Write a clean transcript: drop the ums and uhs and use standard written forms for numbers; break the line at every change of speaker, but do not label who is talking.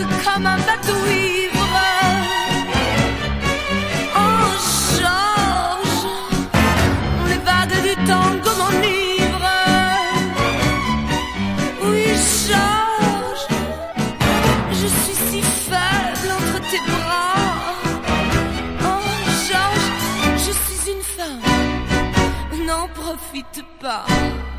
comme un bateau ivre. Oh Georges, les vagues du tango m'enivrent. Oui Georges, je suis si faible entre tes bras. Oh Georges, je suis une femme, n'en profite pas.